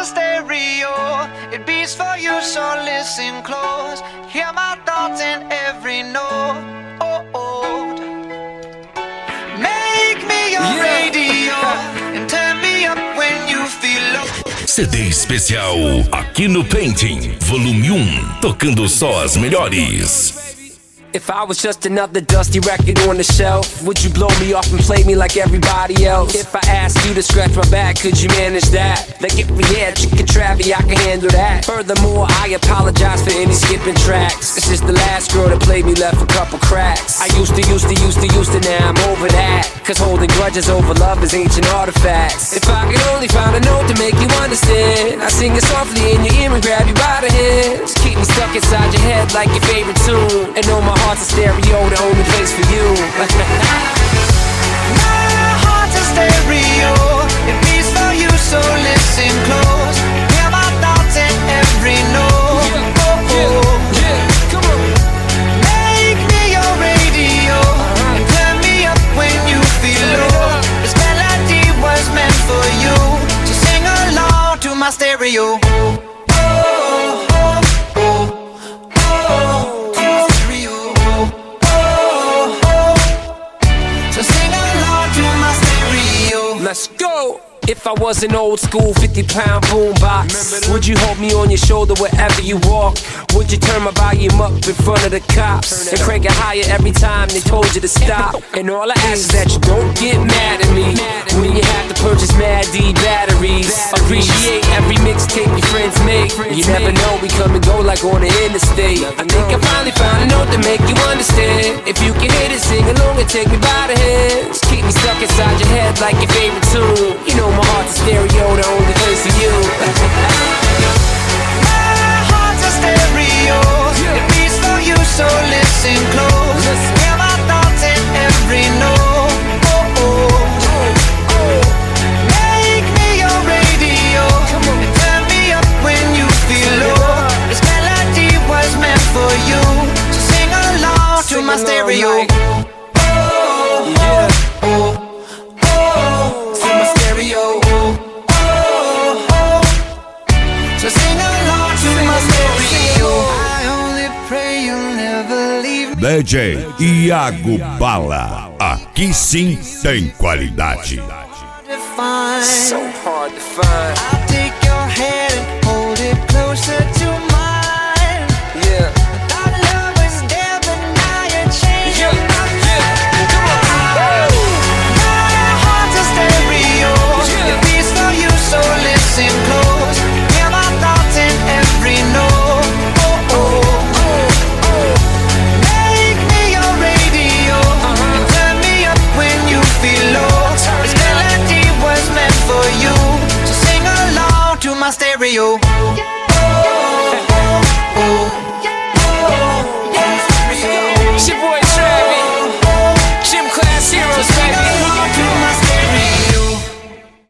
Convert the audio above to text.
a stereo. It beats for you, so listen close. Hear my thoughts in every note. Make me your radio and turn me up when you feel low. CD especial aqui no Painting, volume 1, tocando só as melhores. If I was just another dusty record on the shelf, would you blow me off and play me like everybody else? If I asked you to scratch my back, could you manage that? Like if we had Chicken Travie, I can handle that. Furthermore, I apologize for any skipping tracks. This is the last girl that played me, left a couple cracks. I used to, now I'm over that. Cause holding grudges over love is ancient artifacts. If I could only find a note to make you understand, I sing it softly in your ear and grab you by the hands. Keep me stuck inside your head like your favorite tune. And know my heart's a stereo, the only place for you. My heart's a stereo. It beats for you, so listen close. Hear my thoughts in every note. Come on. Make me your radio and turn me up when you feel low. This melody was meant for you, so sing along to my stereo. Let's go! If I was an old school 50-pound boombox, would you hold me on your shoulder wherever you walk? Would you turn my volume up in front of the cops and crank it higher every time they told you to stop? And all I ask is that you don't get mad at me when you have to purchase Mad D batteries. Appreciate every mixtape your friends make. You never know, we come and go like on the interstate. I think I finally found a note to make you understand. If you can hit it, sing along and take me by the hands. Keep me stuck inside your head like your favorite tune. You know my heart's a stereo, the only place for you. My heart's a stereo. It beats for you, so listen close. Hear my thoughts in every note. Make me your radio and turn me up when you feel low. This melody was meant for you, so sing along to my stereo. So sing along to my stereo. I only pray you'll never leave me. DJ Iago Bala, aqui sim tem qualidade. So hard to find. I'll take your hand and hold it closer to mine. Yeah. Our love was there, but now you're changing my mind. My heart's a stereo. It beats for you, so listen close. Hear my thoughts in every note. Make me your radio and turn me up when you feel low. This melody was meant for you, so sing along to my stereo.